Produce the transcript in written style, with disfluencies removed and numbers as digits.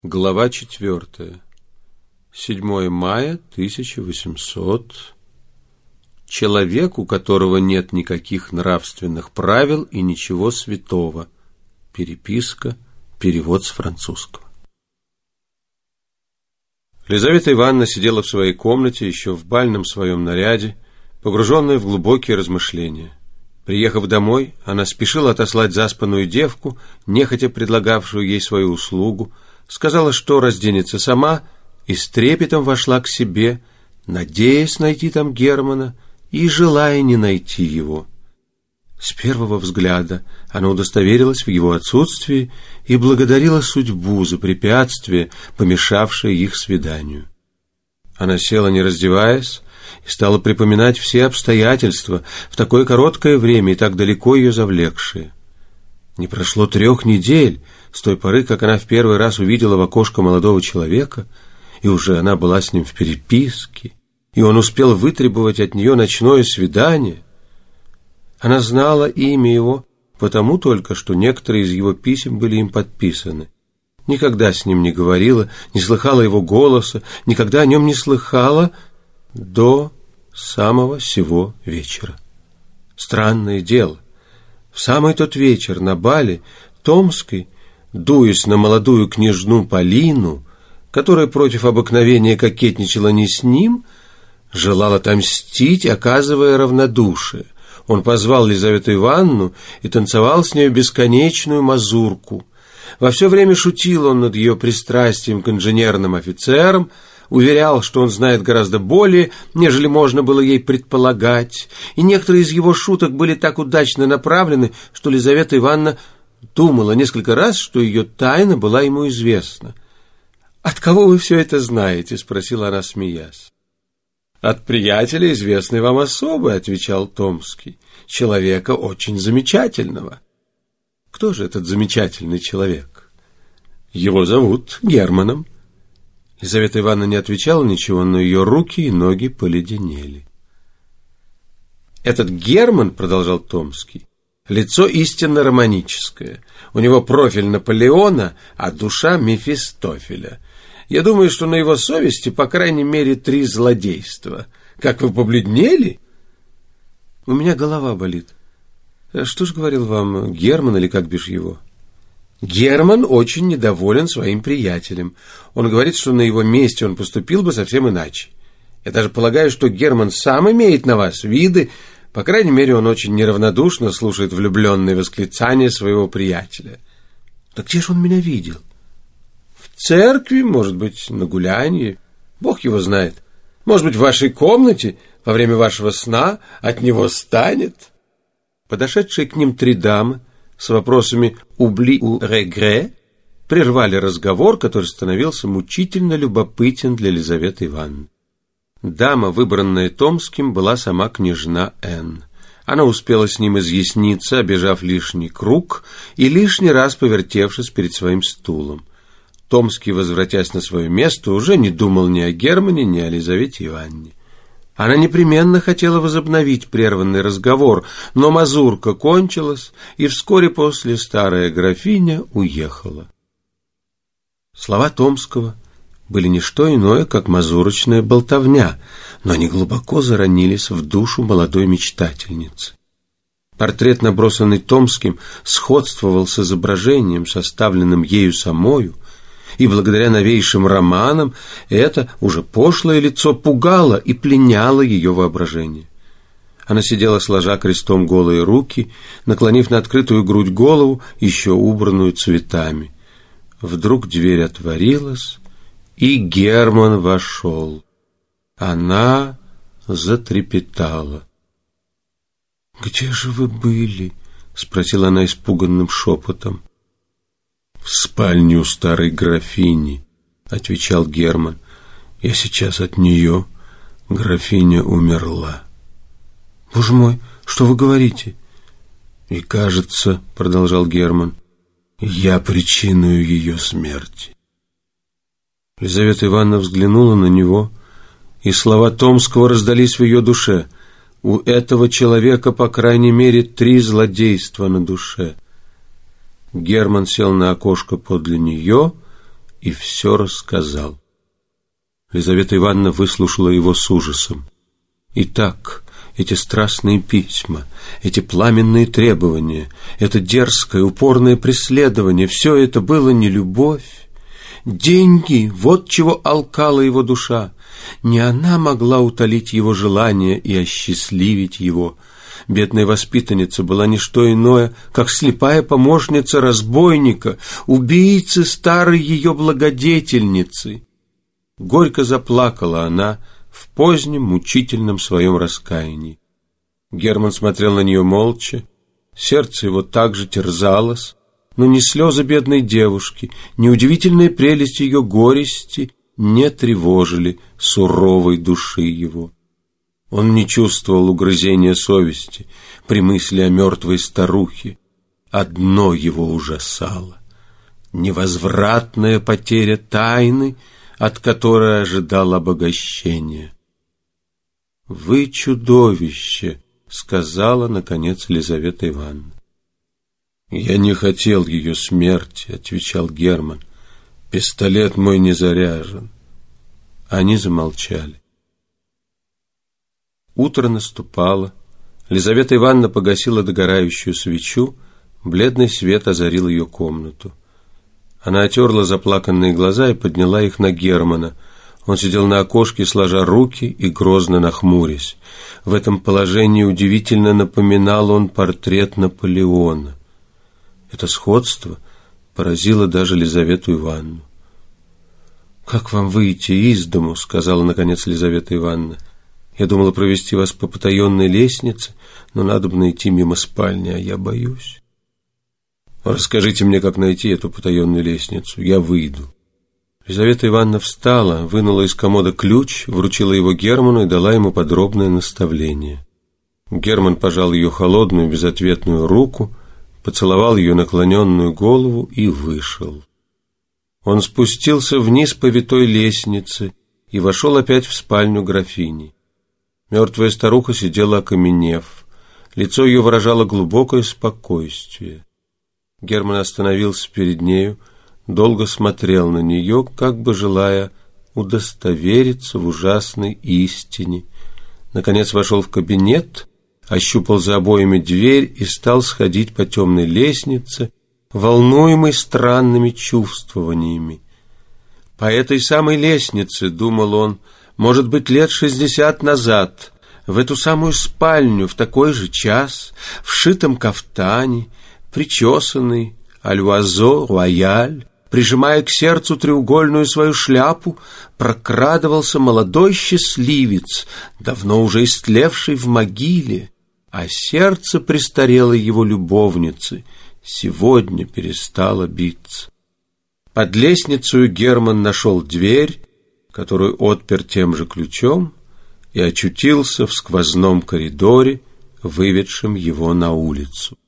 Глава 4. 7 мая 1800. Человек, у которого нет никаких нравственных правил и ничего святого. Переписка. Перевод с французского. Лизавета Ивановна сидела в своей комнате, еще в бальном своем наряде, погруженная в глубокие размышления. Приехав домой, она спешила отослать заспанную девку, нехотя предлагавшую ей свою услугу, сказала, что разденется сама, и с трепетом вошла к себе, надеясь найти там Германа и желая не найти его. С первого взгляда она удостоверилась в его отсутствии и благодарила судьбу за препятствие, помешавшее их свиданию. Она села, не раздеваясь, и стала припоминать все обстоятельства, в такое короткое время и так далеко ее завлекшие. Не прошло 3 недель с той поры, как она в первый раз увидела в окошко молодого человека, и уже она была с ним в переписке, и он успел вытребовать от нее ночное свидание. Она знала имя его, потому только, что некоторые из его писем были им подписаны. Никогда с ним не говорила, не слыхала его голоса, никогда о нем не слыхала до самого сего вечера. Странное дело. В самый тот вечер на бале Томской, дуясь на молодую княжну Полину, которая против обыкновения кокетничала не с ним, желал отомстить, оказывая равнодушие. Он позвал Лизавету Ивановну и танцевал с нею бесконечную мазурку. Во все время шутил он над ее пристрастием к инженерным офицерам, уверял, что он знает гораздо более, нежели можно было ей предполагать, и некоторые из его шуток были так удачно направлены, что Лизавета Ивановна думала несколько раз, что ее тайна была ему известна. «От кого вы все это знаете?» — спросила она, смеясь. «От приятеля, известной вам особы», — отвечал Томский, — «человека очень замечательного». «Кто же этот замечательный человек?» «Его зовут Германом». Лизавета Ивановна не отвечала ничего, но ее руки и ноги поледенели. «Этот Герман, — продолжал Томский, — лицо истинно романическое. У него профиль Наполеона, а душа Мефистофеля. Я думаю, что на его совести по крайней мере 3 злодейства. Как вы побледнели?» «У меня голова болит. Что ж говорил вам Герман, или как бишь его?» «Герман очень недоволен своим приятелем. Он говорит, что на его месте он поступил бы совсем иначе. Я даже полагаю, что Герман сам имеет на вас виды. По крайней мере, он очень неравнодушно слушает влюбленные восклицания своего приятеля». «Да где же он меня видел?» «В церкви, может быть, на гулянье. Бог его знает. Может быть, в вашей комнате во время вашего сна от него станет». Подошедшие к ним 3 дамы с вопросами «убли ou regret» прервали разговор, который становился мучительно любопытен для Лизаветы Ивановны. Дама, выбранная Томским, была сама княжна Н. Она успела с ним изъясниться, обежав лишний круг и лишний раз повертевшись перед своим стулом. Томский, возвратясь на свое место, уже не думал ни о Германе, ни о Лизавете Ивановне. Она непременно хотела возобновить прерванный разговор, но мазурка кончилась, и вскоре после старая графиня уехала. Слова Томского были не что иное, как мазурочная болтовня, но они глубоко заронились в душу молодой мечтательницы. Портрет, набросанный Томским, сходствовал с изображением, составленным ею самою, и благодаря новейшим романам это уже пошлое лицо пугало и пленяло ее воображение. Она сидела, сложа крестом голые руки, наклонив на открытую грудь голову, еще убранную цветами. Вдруг дверь отворилась, и Герман вошел. Она затрепетала. «Где же вы были?» — спросила она испуганным шепотом. «В спальне у старой графини», — отвечал Герман. «Я сейчас от нее. Графиня умерла». «Боже мой, что вы говорите?» «И кажется, — продолжал Герман, — я причиною ее смерти». Лизавета Ивановна взглянула на него, и слова Томского раздались в ее душе. У этого человека, по крайней мере, 3 злодейства на душе. Герман сел на окошко подле нее и все рассказал. Лизавета Ивановна выслушала его с ужасом. Итак, эти страстные письма, эти пламенные требования, это дерзкое, упорное преследование, все это было не любовь. Деньги, вот чего алкала его душа. Не она могла утолить его желание и осчастливить его. Бедная воспитанница была не что иное, как слепая помощница разбойника, убийцы старой ее благодетельницы. Горько заплакала она в позднем мучительном своем раскаянии. Герман смотрел на нее молча, сердце его также терзалось, но ни слезы бедной девушки, ни удивительная прелесть ее горести не тревожили суровой души его. Он не чувствовал угрызения совести при мысли о мертвой старухе. Одно его ужасало — невозвратная потеря тайны, от которой ожидал обогащения. «Вы чудовище!» — сказала, наконец, Лизавета Ивановна. «Я не хотел ее смерти», — отвечал Герман. «Пистолет мой не заряжен». Они замолчали. Утро наступало. Лизавета Ивановна погасила догорающую свечу, бледный свет озарил ее комнату. Она отерла заплаканные глаза и подняла их на Германа. Он сидел на окошке, сложа руки и грозно нахмурясь. В этом положении удивительно напоминал он портрет Наполеона. Это сходство поразило даже Лизавету Ивановну. «Как вам выйти из дому?» — сказала, наконец, Лизавета Ивановна. «Я думала провести вас по потаенной лестнице, но надобно идти мимо спальни, а я боюсь». «Расскажите мне, как найти эту потаенную лестницу. Я выйду». Лизавета Ивановна встала, вынула из комода ключ, вручила его Герману и дала ему подробное наставление. Герман пожал ее холодную, безответную руку, поцеловал ее наклоненную голову и вышел. Он спустился вниз по витой лестнице и вошел опять в спальню графини. Мертвая старуха сидела окаменев. Лицо ее выражало глубокое спокойствие. Герман остановился перед нею, долго смотрел на нее, как бы желая удостовериться в ужасной истине. Наконец вошел в кабинет, ощупал за обоями дверь и стал сходить по темной лестнице, волнуемый странными чувствованиями. По этой самой лестнице, думал он, может быть, лет 60 назад, в эту самую спальню, в такой же час, в шитом кафтане, причесанный, альвазо, рояль, прижимая к сердцу треугольную свою шляпу, прокрадывался молодой счастливец, давно уже истлевший в могиле, а сердце престарелой его любовницы сегодня перестало биться. Под лестницей Герман нашел дверь, которую отпер тем же ключом, и очутился в сквозном коридоре, выведшем его на улицу.